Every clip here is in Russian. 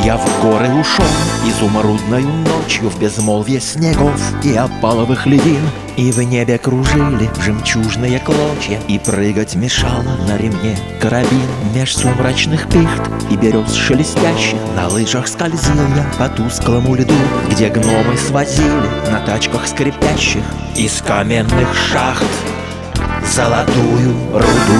Я в горы ушел изумрудною ночью, в безмолвие снегов и опаловых льдин. И в небе кружили жемчужные клочья, и прыгать мешало на ремне карабин. Меж сумрачных пихт и берез шелестящих на лыжах скользил я по тусклому льду, где гномы свозили на тачках скрипящих из каменных шахт золотую руду.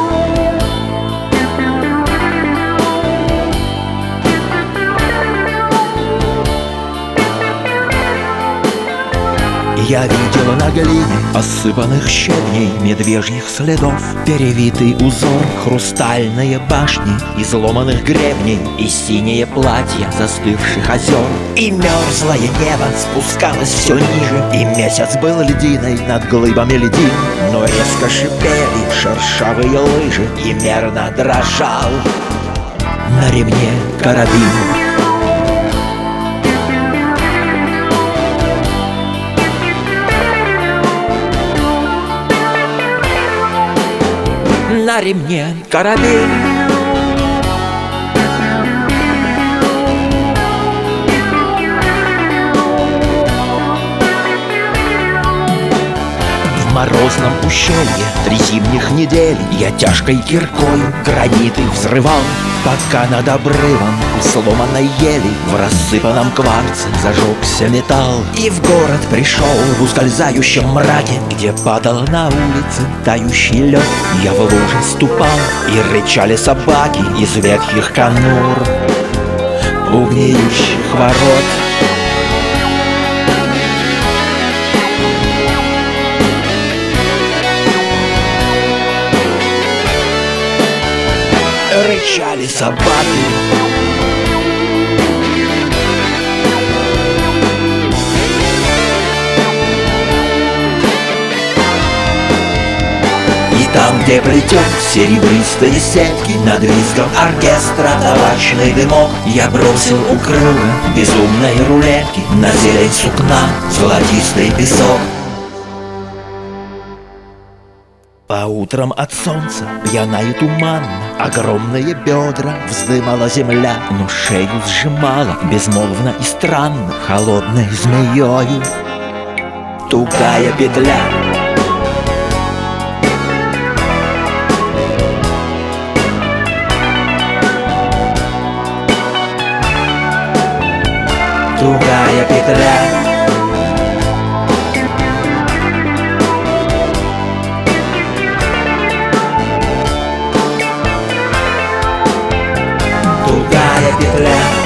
Я видел на глине осыпанных щебней медвежьих следов перевитый узор, хрустальные башни изломанных гребней и синее платье застывших озер. И мерзлое небо спускалось все ниже, и месяц был льдиной над глыбами льдин. Но резко шипели шершавые лыжи, и мерно дрожал на ремне карабин. На ремне карабин. В морозном ущелье 3 зимних недели я тяжкой киркой граниты взрывал, пока над обрывом у сломанной ели в рассыпанном кварце зажегся металл. И в город пришел в ускользающем мраке, где падал на улице тающий лед. Я в луже ступал, и рычали собаки из ветхих конур у гниющих ворот. Рычали собаки. И там, где плетет серебристые сетки над визгом оркестра табачный дымок, я бросил у круга безумной рулетки на зелень сукна золотистый песок. По утрам от солнца пьяна и туманно огромные бедра вздымала земля, но шею сжимала безмолвно и странно холодной змеёю тугая петля. Тугая петля. Тугая петля.